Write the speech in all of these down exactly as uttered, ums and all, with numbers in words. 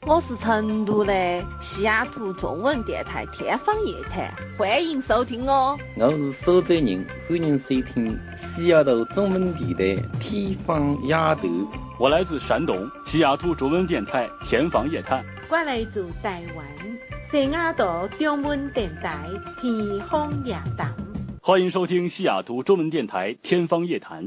我是成都的西雅图中文电台天方夜谭，欢迎收听哦。 我是苏州人，欢迎收听西雅图中文电台天方夜谭。 我来自山东西雅图中文电台天方夜谭。 我来自台湾西雅图中文电台天方夜谭。 欢迎收听西雅图中文电台天方夜谭。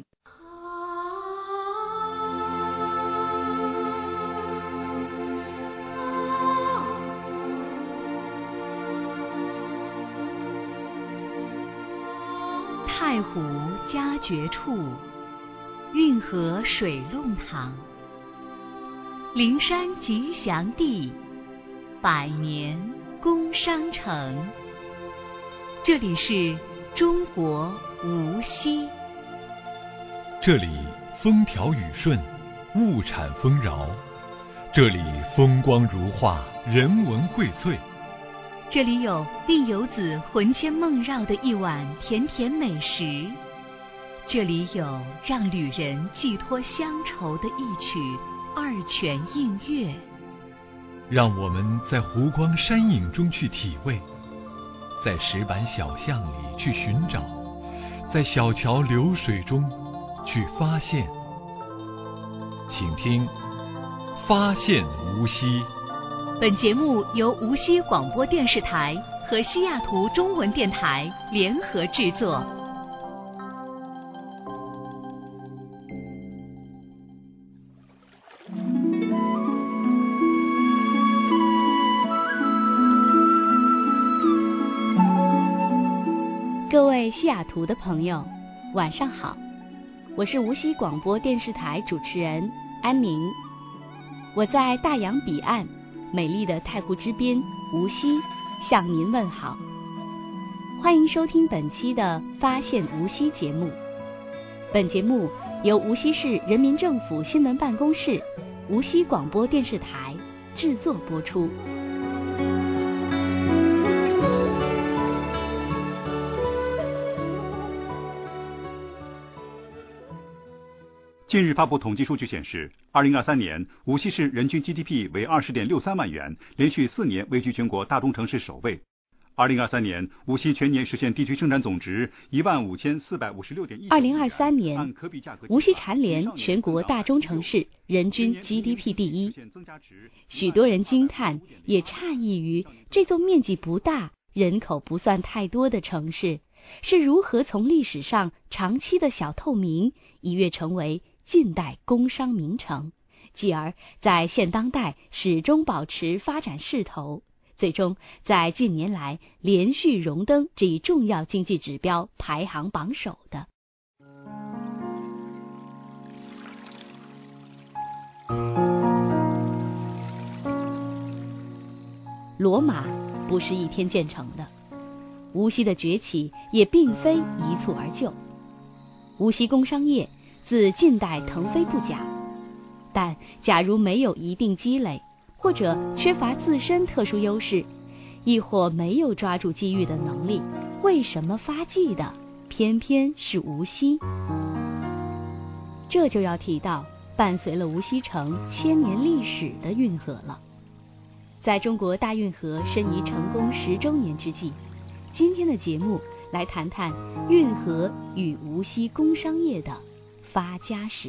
太湖佳绝处，运河水弄堂，灵山吉祥地，百年工商城。这里是中国无锡。 这里风调雨顺，物产丰饶，这里风光如画，人文荟萃。 这里有令游子魂牵梦绕的一碗甜甜美食，这里有让旅人寄托乡愁的一曲二泉映月。 让我们在湖光山影中去体味，在石板小巷里去寻找，在小桥流水中去发现。请听《发现无锡》。 本节目由无锡广播电视台和西雅图中文电台联合制作。各位西雅图的朋友，晚上好，我是无锡广播电视台主持人安宁，我在大洋彼岸美丽的太湖之滨无锡向您问好，欢迎收听本期的发现无锡节目。本节目由无锡市人民政府新闻办公室、无锡广播电视台制作播出。 近日发布统计数据显示，二零二三年无锡市人均 G D P 为二十点六三万元，连续四年位居全国大中城市首位。二零二三年，无锡全年实现地区生产总值一万五千四百五十六点一。 二零二三年，无锡蝉联全国大中城市人均 G D P 第一。许多人惊叹，也诧异于这座面积不大、人口不算太多的城市，是如何从历史上长期的小透明，一跃成为近代工商名城，继而在现当代始终保持发展势头，最终在近年来连续荣登这一重要经济指标排行榜首的。罗马不是一天建成的，无锡的崛起也并非一蹴而就。无锡工商业自近代腾飞不假，但假如没有一定积累，或者缺乏自身特殊优势，亦或没有抓住机遇的能力，为什么发迹的偏偏是无锡？这就要提到伴随了无锡城千年历史的运河了。在中国大运河申遗成功十周年之际，今天的节目来谈谈运河与无锡工商业的发家史。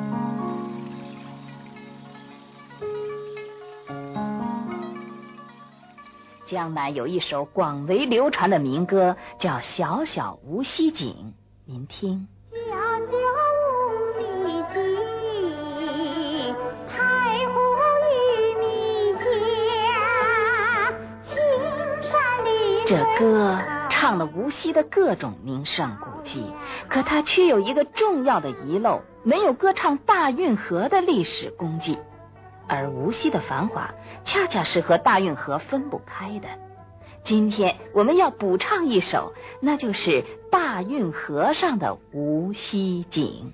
江南有一首广为流传的民歌，叫《小小无锡井》，您听。 小小无锡井，太湖与你家，青山里。 这歌唱了无锡的各种名胜古迹，可它却有一个重要的遗漏，没有歌唱大运河的历史功绩。而无锡的繁华恰恰是和大运河分不开的。今天我们要补唱一首，那就是大运河上的无锡井。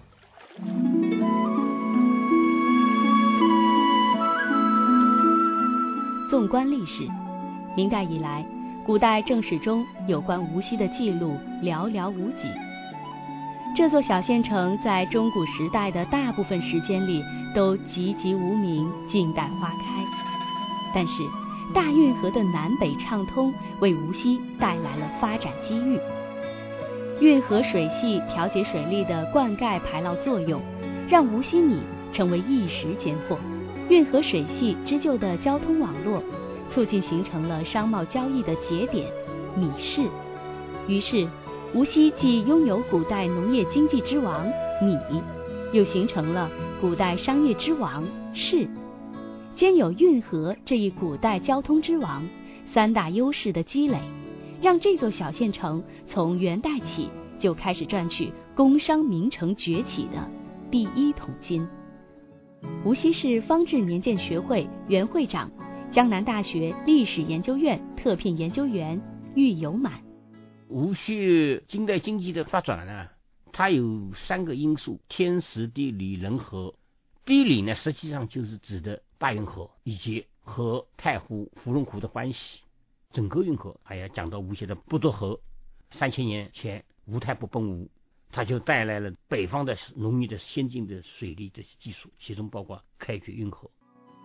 纵观历史，明代以来，古代正史中有关无锡的记录寥寥无几。这座小县城在中古时代的大部分时间里都籍籍无名，静待花开。 但是大运河的南北畅通为无锡带来了发展机遇。运河水系调节水利的灌溉排涝作用，让无锡米成为一时间货。运河水系织就的交通网络，促进形成了商贸交易的节点米市。于是无锡既拥有古代农业经济之王米，又形成了古代商业之王市，兼有运河这一古代交通之王三大优势的积累，让这座小县城从元代起就开始赚取工商名城崛起的第一桶金。无锡市方志年鉴学会原会长、江南大学历史研究院特聘研究员郁有满。 无锡近代经济的发展呢，它有三个因素：天时地利人和。地理呢，实际上就是指的大运河以及和太湖、芙蓉湖的关系。整个运河还要讲到无锡的不渡河。三千年前吴太不奔吴，它就带来了北方的农业的先进的水利的技术，其中包括开掘运河。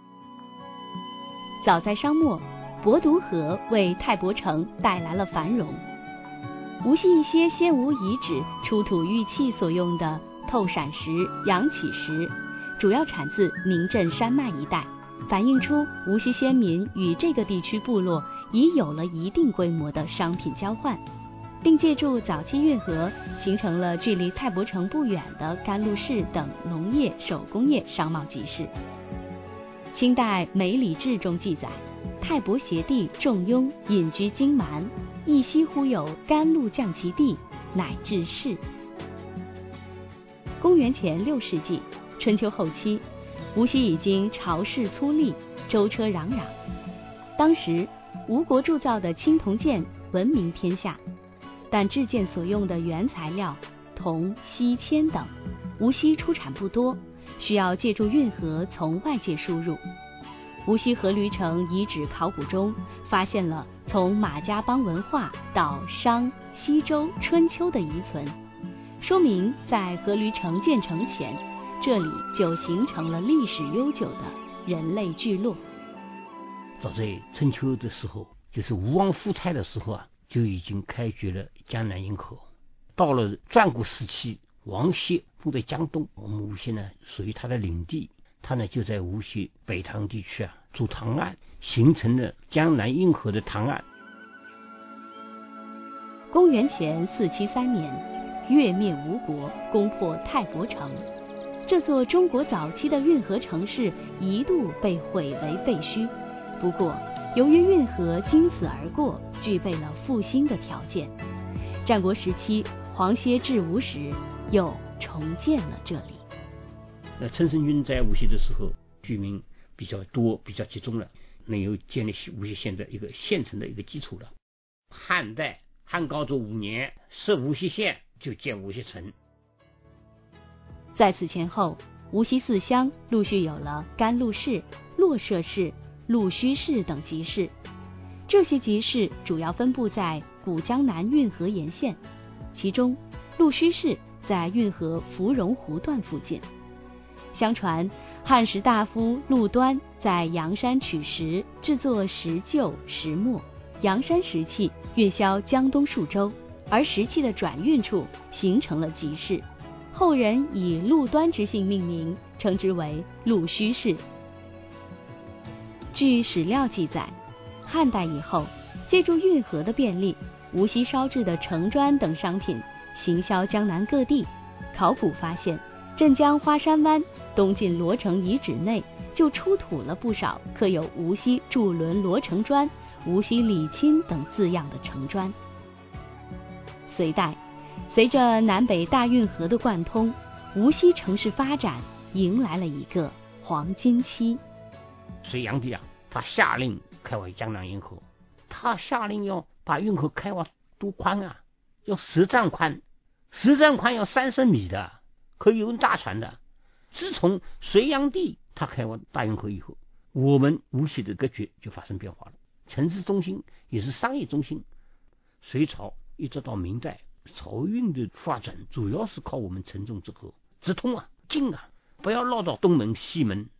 早在商末，博渎河为太伯城带来了繁荣。无锡一些先吴遗址出土玉器所用的透闪石、阳起石，主要产自宁镇山脉一带，反映出无锡先民与这个地区部落已有了一定规模的商品交换，并借助早期运河形成了距离太伯城不远的甘露寺等农业、手工业商贸集市。清代《梅里志》中记载，太伯协帝仲雍隐居荆蛮，一夕忽有甘露降其地，乃至市。公元前六世纪，春秋后期，无锡已经朝市粗砺，舟车攘攘。当时吴国铸造的青铜剑闻名天下，但制剑所用的原材料铜、锡、铅等，无锡出产不多，需要借助运河从外界输入。无锡阖闾城遗址考古中发现了从马家浜文化到商、西周、春秋的遗存，说明在阖闾城建成前，这里就形成了历史悠久的人类聚落。 早在春秋的时候，就是吴王夫差的时候啊，就已经开掘了江南运河。到了战国时期，王歇住在江东，我们无锡呢属于他的领地，他呢就在无锡北塘地区啊筑塘岸，形成了江南运河的塘岸。 公元前四七三年，越灭吴国，攻破太伯城。这座中国早期的运河城市一度被毁为废墟，不过由于运河经此而过，具备了复兴的条件。战国时期，黄歇至吴时，又重建了这里。 那陈胜军在无锡的时候，居民比较多，比较集中了，能有建立无锡县的一个县城的一个基础了。汉代汉高祖五年设无锡县，就建无锡城。 在此前后，无锡四乡陆续有了甘露寺、洛舍市、陆须市等集市。这些集市主要分布在古江南运河沿线，其中陆须市在运河芙蓉湖段附近。相传汉时大夫陆端在阳山取石，制作石臼、石磨，阳山石器运销江东数州，而石器的转运处形成了集市，后人以陆端之姓命名，称之为陆须市。据史料记载，汉代以后，借助运河的便利，无锡烧制的城砖等商品行销江南各地。考古发现，镇江花山湾东晋罗城遗址内就出土了不少刻有无锡铸轮罗城砖、无锡礼钦等字样的城砖。隋代，随着南北大运河的贯通，无锡城市发展迎来了一个黄金期。 隋炀帝啊，他下令开挖江南运河，他下令要把运河开挖多宽啊，要十丈宽，十丈宽要三十米的，可以用大船的。自从隋炀帝他开挖大运河以后，我们无锡的格局就发生变化了，城市中心也是商业中心。隋朝一直到明代，漕运的发展主要是靠我们城中之河，直通啊，近啊，不要绕到东门西门，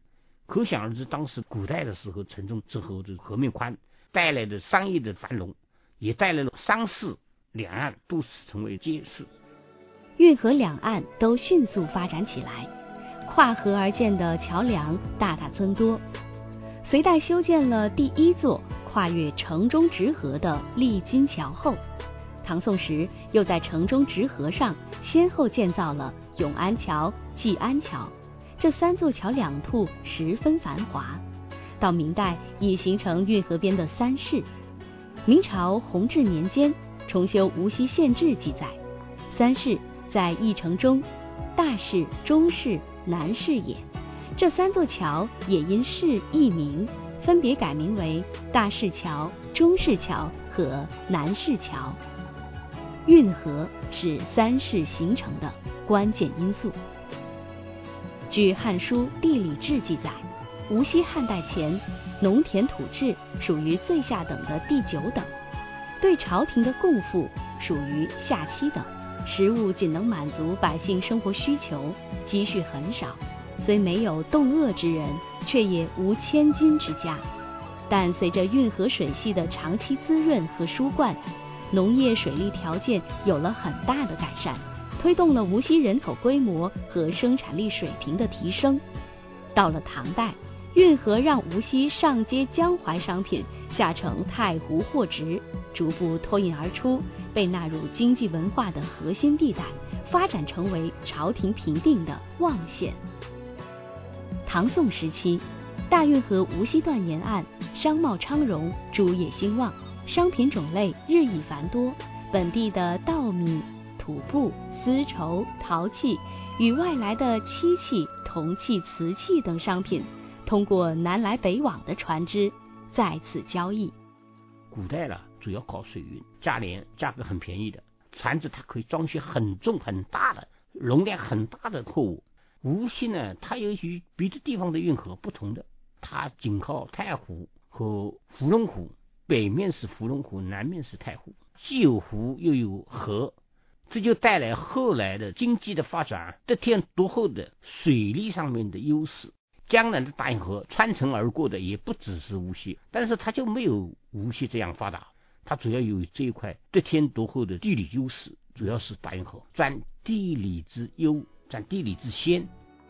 可想而知，当时古代的时候，城中之河的河面宽，带来的商业的繁荣，也带来了商市两岸都是成为街市。 运河两岸都迅速发展起来，跨河而建的桥梁大大增多。隋代修建了第一座跨越城中直河的丽金桥后，唐宋时又在城中直河上先后建造了永安桥、济安桥，这三座桥两途十分繁华。到明代已形成运河边的三市。明朝弘治年间重修无锡县志记载，三市在一城中，大市、中市、南市也。这三座桥也因市易名，分别改名为大市桥、中市桥和南市桥。运河是三市形成的关键因素。据《汉书·地理志》记载，无锡汉代前农田土质属于最下等的第九等，对朝廷的贡赋属于下七等，食物仅能满足百姓生活需求，积蓄很少，虽没有冻饿之人，却也无千金之家。但随着运河水系的长期滋润和疏灌，农业水利条件有了很大的改善，推动了无锡人口规模和生产力水平的提升。到了唐代，运河让无锡上接江淮商品，下承太湖货值，逐步脱颖而出，被纳入经济文化的核心地带，发展成为朝廷评定的旺县。唐宋时期，大运河无锡段沿岸商贸昌荣，诸业兴旺，商品种类日益繁多，本地的稻米、土布、丝绸、陶器与外来的漆器、铜器、瓷器等商品通过南来北往的船只在此交易。 古代了主要靠水运，价廉，价格很便宜的船只，它可以装些很重很大的容量很大的货物。无锡呢，它由于别的地方的运河不同的，它仅靠太湖和芙蓉湖，北面是芙蓉湖，南面是太湖，既有湖又有河，这就带来后来的经济的发展得天独厚的水利上面的优势。江南的大运河穿城而过的也不只是无锡，但是它就没有无锡这样发达，它主要有这一块得天独厚的地理优势，主要是大运河占地理之优，占地理之先。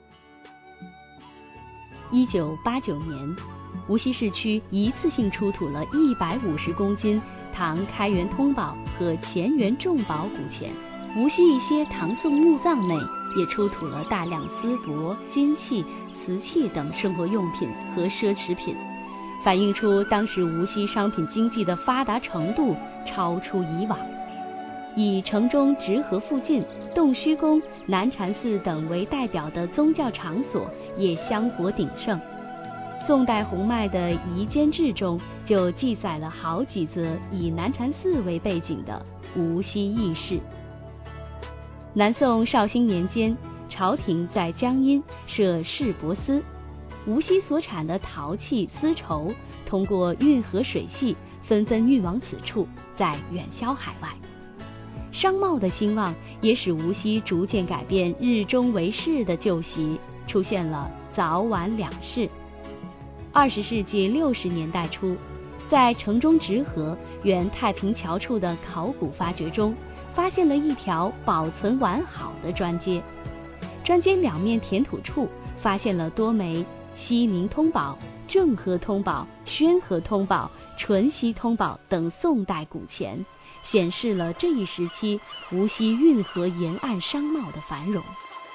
一九八九年，无锡市区一次性出土了一百五十公斤唐开元通宝和乾元重宝古钱。无锡一些唐宋墓葬内也出土了大量丝帛、金器、瓷器等生活用品和奢侈品，反映出当时无锡商品经济的发达程度超出以往。以城中直河附近洞虚宫、南禅寺等为代表的宗教场所也香火鼎盛。宋代洪迈的《夷坚志》中就记载了好几则以南禅寺为背景的无锡轶事。南宋绍兴年间，朝廷在江阴设市舶司，无锡所产的陶器、丝绸通过运河水系纷纷运往此处，再远销海外。商贸的兴旺也使无锡逐渐改变日中为市的旧习，出现了早晚两市。二十世纪六十年代初，在城中直河原太平桥处的考古发掘中，发现了一条保存完好的砖街。砖街两面填土处发现了多枚西宁通宝、郑和通宝、宣和通宝、淳熙通宝等宋代古钱，显示了这一时期无锡运河沿岸商贸的繁荣。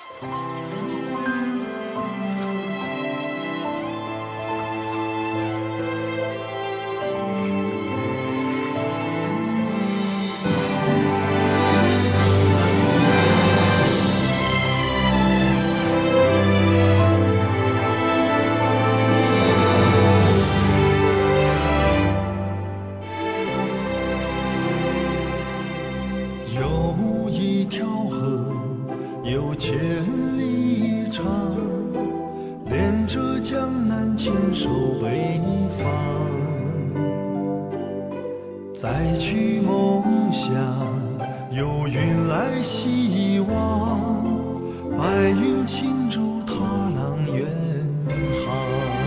再去梦想，有云来希望，白云轻逐踏浪远航。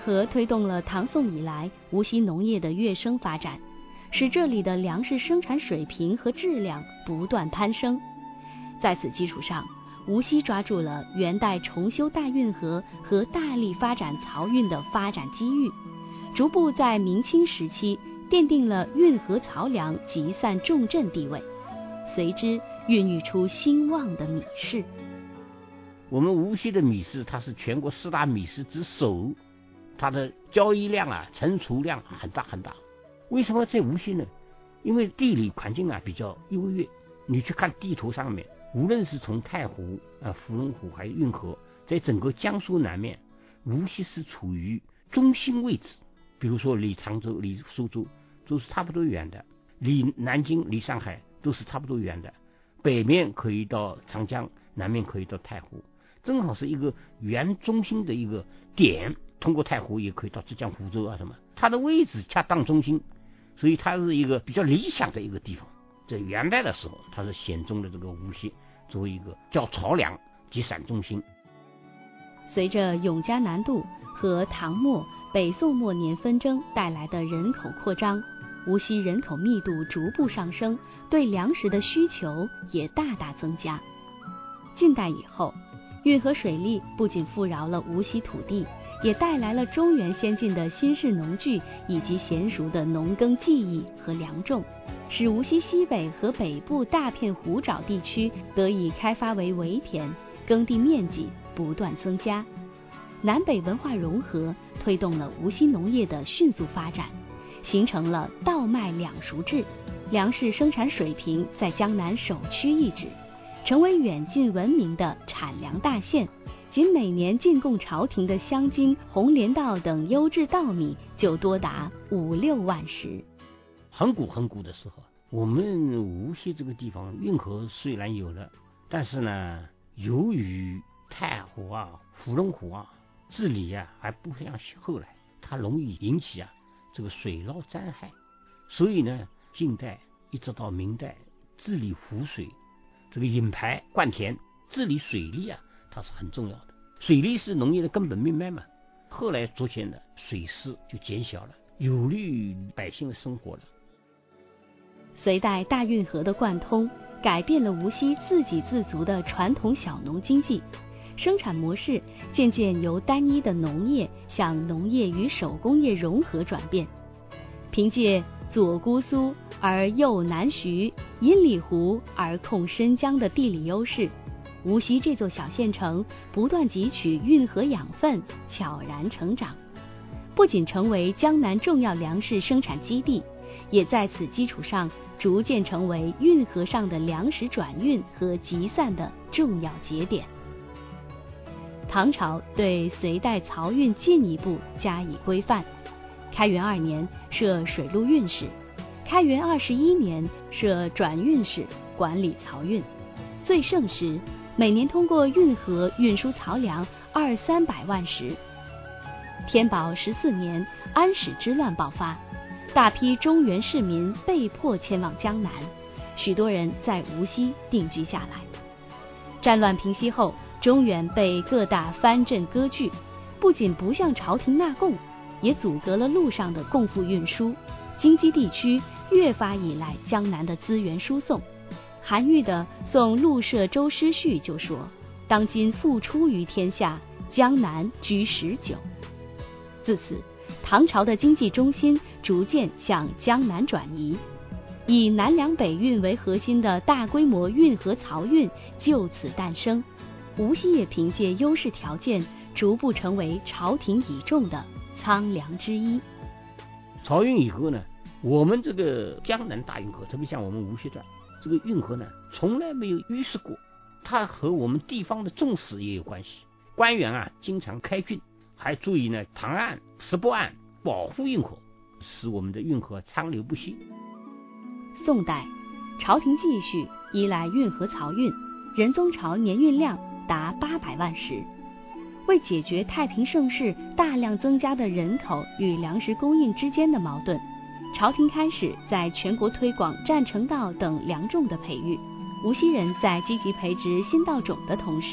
河推动了唐宋以来无锡农业的跃升发展，使这里的粮食生产水平和质量不断攀升。在此基础上，无锡抓住了元代重修大运河和大力发展漕运的发展机遇，逐步在明清时期奠定了运河漕粮集散重镇地位，随之孕育出兴旺的米市。 我们无锡的米市，它是全国四大米市之首，它的交易量啊、存储量很大很大。为什么在无锡呢？因为地理环境啊比较优越。你去看地图上面，无论是从太湖、啊芙蓉湖还有运河，在整个江苏南面，无锡是处于中心位置。比如说离常州、离苏州都是差不多远的，离南京、离上海都是差不多远的。北面可以到长江，南面可以到太湖，正好是一个原中心的一个点。通过太湖也可以到浙江湖州啊什么，它的位置恰当中心，所以它是一个比较理想的一个地方。在元代的时候，它是选中了这个无锡作为一个叫漕粮集散中心。 随着永嘉南渡和唐末、北宋末年纷争带来的人口扩张，无锡人口密度逐步上升，对粮食的需求也大大增加。近代以后，运河水利不仅富饶了无锡土地，也带来了中原先进的新式农具以及娴熟的农耕技艺和良种，使无锡西北和北部大片湖沼地区得以开发为围田，耕地面积不断增加。南北文化融合推动了无锡农业的迅速发展，形成了稻麦两熟制，粮食生产水平在江南首屈一指，成为远近闻名的产粮大县。仅每年进贡朝廷的香金、红莲稻等优质稻米就多达五六万石。 很古很古的时候，我们无锡这个地方运河虽然有了，但是呢，由于太湖啊、芙蓉湖啊治理啊还不像后来，它容易引起啊这个水涝灾害，所以呢，近代一直到明代治理湖水，这个引排灌田、治理水利啊，它是很重要的。水利是农业的根本命脉嘛。后来逐渐的水势就减小了，有利于百姓的生活了。 隋代大运河的贯通，改变了无锡自给自足的传统小农经济，生产模式渐渐由单一的农业向农业与手工业融合转变。凭借左姑苏而右南徐、阴里湖而控申江的地理优势，无锡这座小县城不断汲取运河养分，悄然成长，不仅成为江南重要粮食生产基地，也在此基础上逐渐成为运河上的粮食转运和集散的重要节点。唐朝对隋代漕运进一步加以规范，开元二年设水陆运使，开元二十一年设转运使，管理漕运。最盛时，每年通过运河运输漕粮二三百万石。天宝十四年，安史之乱爆发，大批中原市民被迫迁往江南，许多人在无锡定居下来。战乱平息后，中原被各大藩镇割据，不仅不向朝廷纳贡，也阻隔了路上的贡赋运输，京畿地区越发依赖江南的资源输送。韩愈的《送陆舍周师序》就说：“当今复出于天下，江南居十九。”自此，唐朝的经济中心逐渐向江南转移，以南粮北运为核心的大规模运河漕运就此诞生。无锡也凭借优势条件，逐步成为朝廷倚重的仓粮之一。 漕运以后呢，我们这个江南大运河，特别像我们无锡段这个运河呢，从来没有淤失过。它和我们地方的重视也有关系。官员啊，经常开郡，还注意呢唐案、石埠案，保护运河，使我们的运河昌流不息。 宋代，朝廷继续依赖运河漕运，仁宗朝年运量达八百万石。为解决太平盛世大量增加的人口与粮食供应之间的矛盾，朝廷开始在全国推广占城稻等良种的培育。无锡人在积极培植新稻种的同时，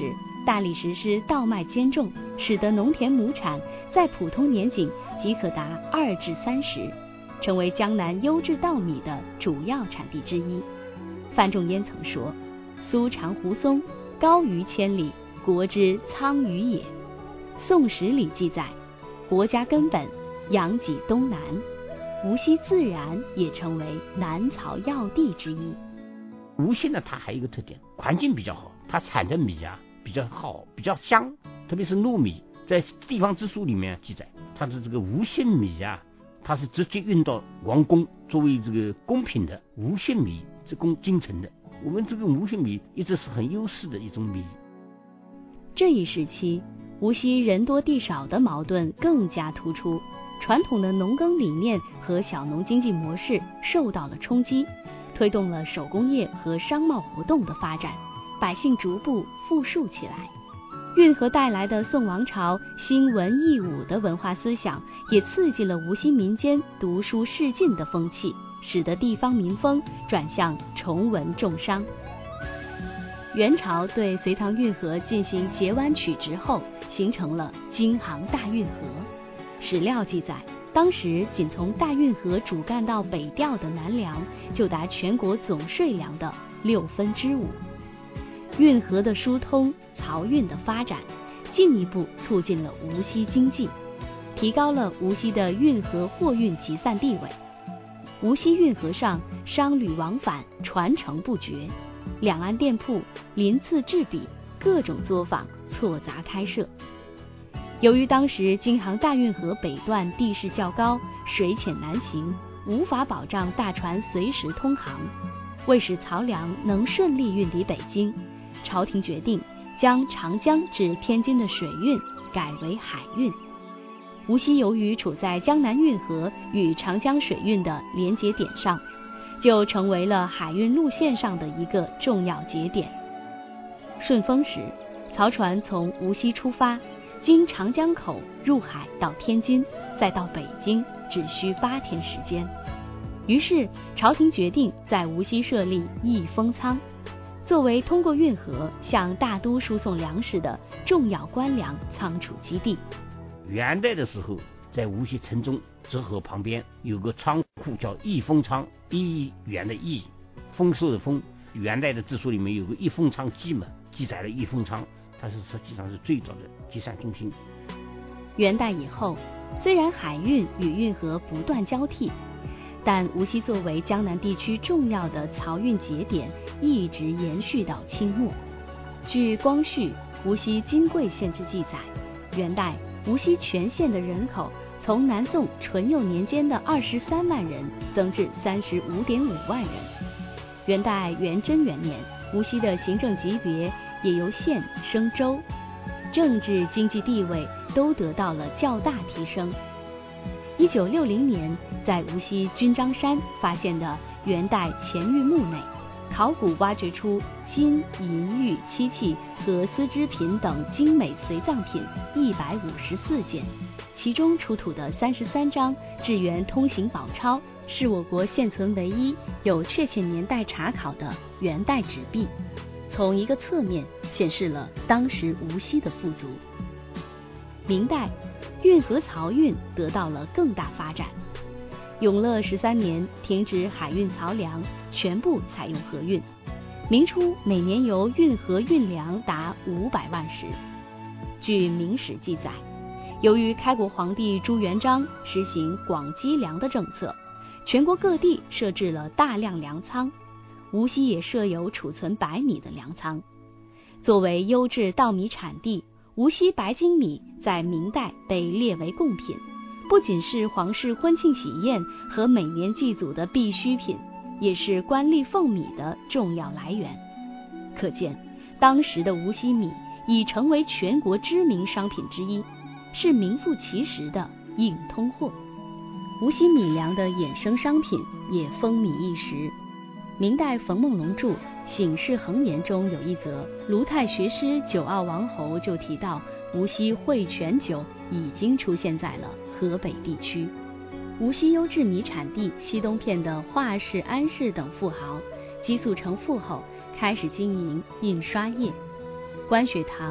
大力实施稻麦兼种，使得农田亩产在普通年景即可达二至三十，成为江南优质稻米的主要产地之一。范仲淹曾说：“苏长胡松，高于千里，国之苍梧也。”宋史里记载，国家根本阳脊东南，无锡自然也成为南曹要地之一。 无锡呢，它还有一个特点，环境比较好，它产的米啊比较好，比较香，特别是糯米。在地方志书里面记载，它的这个无锡米啊，它是直接运到王宫作为这个贡品的。无锡米是供京城的，我们这个无锡米一直是很优势的一种米。 这一时期，无锡人多地少的矛盾更加突出，传统的农耕理念和小农经济模式受到了冲击，推动了手工业和商贸活动的发展，百姓逐步富庶起来。运河带来的宋王朝兴文抑武的文化思想，也刺激了无锡民间读书示进的风气，使得地方民风转向崇文重商。元朝对隋唐运河进行截弯曲直后，形成了京杭大运河。史料记载，当时仅从大运河主干到北调的南粮就达全国总税粮的六分之五。运河的疏通，漕运的发展，进一步促进了无锡经济，提高了无锡的运河货运集散地位。无锡运河上商旅往返，传承不绝，两岸店铺鳞次栉比，各种作坊错杂开设。由于当时京杭大运河北段地势较高，水浅难行，无法保障大船随时通航，为使漕粮能顺利运抵北京，朝廷决定将长江至天津的水运改为海运。无锡由于处在江南运河与长江水运的连接点上，就成为了海运路线上的一个重要节点。顺风时，漕船从无锡出发，经长江口入海到天津，再到北京，只需八天时间。于是朝廷决定在无锡设立益丰仓，作为通过运河向大都输送粮食的重要官粮仓储基地。 元代的时候，在无锡城中泽河旁边有个仓库叫益丰仓，一元的益，丰收的丰。元代的志书里面有个益丰仓记嘛，记载了益丰仓，它是实际上是最早的集散中心。 元代以后，虽然海运与运河不断交替，但无锡作为江南地区重要的漕运节点，一直延续到清末。据光绪《无锡金贵县志》记载，元代无锡全县的人口从南宋淳佑年间的二十三万人增至三十五点五万人。元代元贞元年，无锡的行政级别也由县升州，政治经济地位都得到了较大提升。一九六零年，在无锡军章山发现的元代钱玉墓内，考古挖掘出金、银、玉、漆器和丝织品等精美随葬品一百五十四件，其中出土的三十三张至元通行宝钞，是我国现存唯一有确切年代查考的元代纸币，从一个侧面显示了当时无锡的富足。明代，运河漕运得到了更大发展。永乐十三年停止海运漕粮，全部采用河运。明初每年由运河运粮达五百万石。据明史记载，由于开国皇帝朱元璋实行广积粮的政策，全国各地设置了大量粮仓，无锡也设有储存白米的粮仓。作为优质稻米产地，无锡白精米在明代被列为贡品，不仅是皇室婚庆喜宴和每年祭祖的必需品，也是官吏俸米的重要来源。可见当时的无锡米已成为全国知名商品之一，是名副其实的硬通货。无锡米粮的衍生商品也风靡一时。明代冯梦龙著《醒世恒年》中有一则，卢太学诗九傲王侯就提到，无锡汇泉酒已经出现在了河北地区。无锡优质米产地西东片的华氏、安氏等富豪积蓄成富后，开始经营印刷业。关雪堂、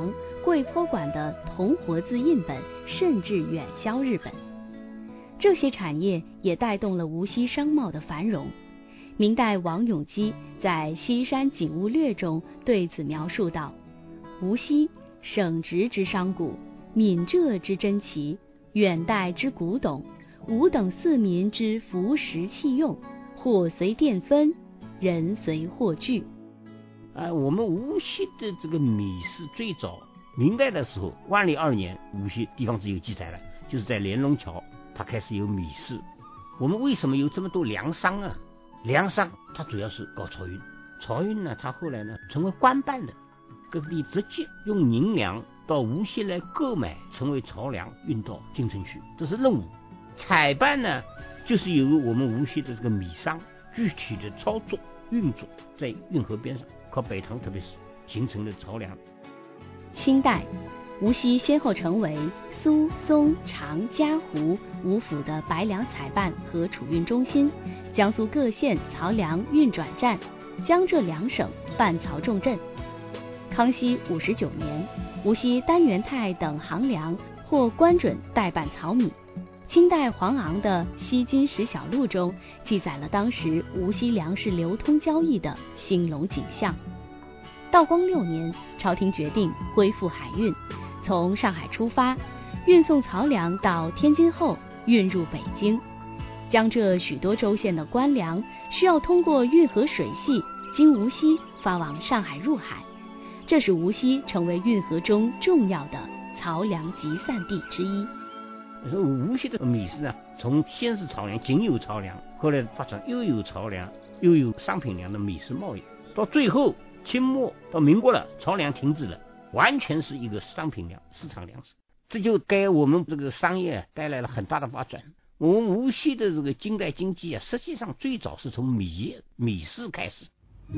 桂坡馆的铜活字印本甚至远销日本。这些产业也带动了无锡商贸的繁荣。明代王永基在《西山景物略》中对此描述道：无锡省直之商贾，闽浙之珍奇，远代之古董，吾等四民之服食器用，货随电分，人随货聚。 呃，我们无锡的这个米是最早明代的时候，万历二年无锡地方志有记载了，就是在连龙桥它开始有米市。我们为什么有这么多粮商啊？粮商它主要是搞漕运，漕运呢它后来呢成为官办的，各地直接用银两到无锡来购买，成为漕粮运到京城去，这是任务。采办呢就是由我们无锡的这个米商具体的操作运作，在运河边上靠北塘特别是形成的漕粮。 清代无锡先后成为苏、松、长、嘉、湖五府的白粮采办和储运中心，江苏各县漕粮运转站，江浙两省办漕重镇。康熙五十九年，无锡单元泰等行粮获官准代办漕米。清代黄昂的《西津十小录》中记载了当时无锡粮食流通交易的兴隆景象。道光六年，朝廷决定恢复海运，从上海出发，运送漕粮到天津后运入北京。江浙许多州县的官粮需要通过运河水系经无锡发往上海入海，这使无锡成为运河中重要的漕粮集散地之一。 无锡的米市呢，从先是漕粮，仅有漕粮，后来发展又有漕粮又有商品粮的米市贸易，到最后清末到民国了，漕粮停止了，完全是一个商品粮市场粮食，这就给我们这个商业带来了很大的发展。我们无锡的这个近代经济啊，实际上最早是从米业米市开始，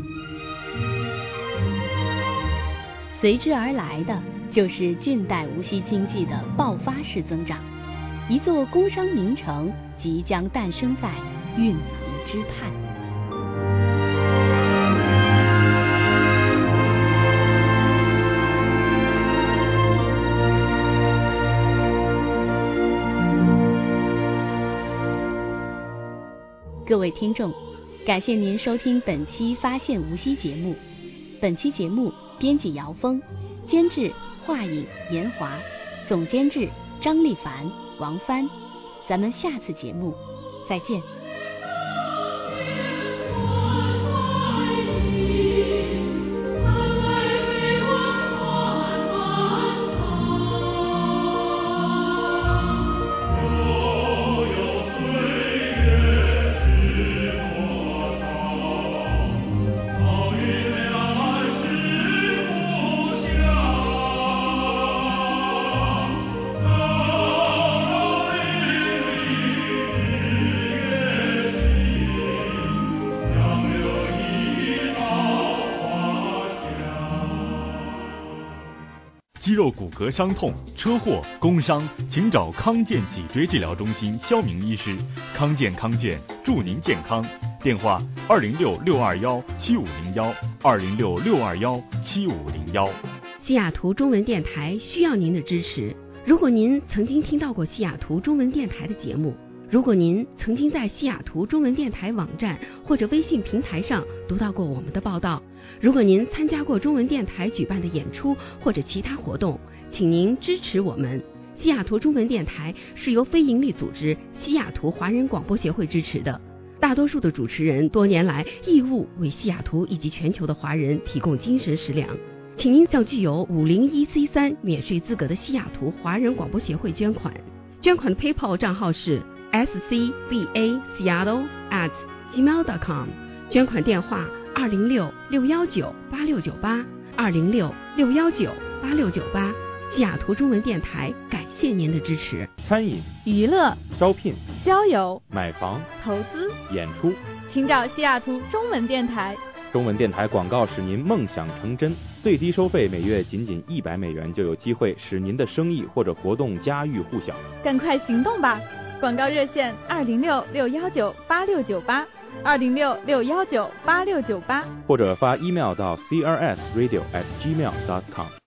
随之而来的就是近代无锡经济的爆发式增长，一座工商名城即将诞生在运河之畔。各位听众，感谢您收听本期《发现无锡》节目。本期节目编辑姚峰，监制华影严华，总监制张丽凡、王帆。咱们下次节目再见。 肌肉骨骼伤痛、车祸、工伤，请找康健脊椎治疗中心肖明医师。康健康健，祝您健康。电话：二零六六二幺七五零幺，二零六六二幺七五零幺。 西雅图中文电台需要您的支持。如果您曾经听到过西雅图中文电台的节目，如果您曾经在西雅图中文电台网站或者微信平台上读到过我们的报道，如果您参加过中文电台举办的演出或者其他活动，请您支持我们。西雅图中文电台是由非营利组织西雅图华人广播协会支持的，大多数的主持人多年来义务为西雅图以及全球的华人提供精神食粮。请您向具有五零一 C 三 免税资格的西雅图华人广播协会捐款，捐款的 PayPal 账号是 s c b a seattle at gmail dot com， 捐款电话二零六六幺九八六九八，二零六六幺九八六九八。西雅图中文电台感谢您的支持。 餐饮、 娱乐、 招聘、 交友、 买房、 投资、 演出， 请找西雅图中文电台。 中文电台广告使您梦想成真，最低收费每月仅仅一百美元，就有机会使您的生意或者活动家喻户晓。 赶快行动吧！广告热线二零六六幺九八六九八，二零六六幺九八六九八， 或者发 email 到 c r s radio at gmail dot com。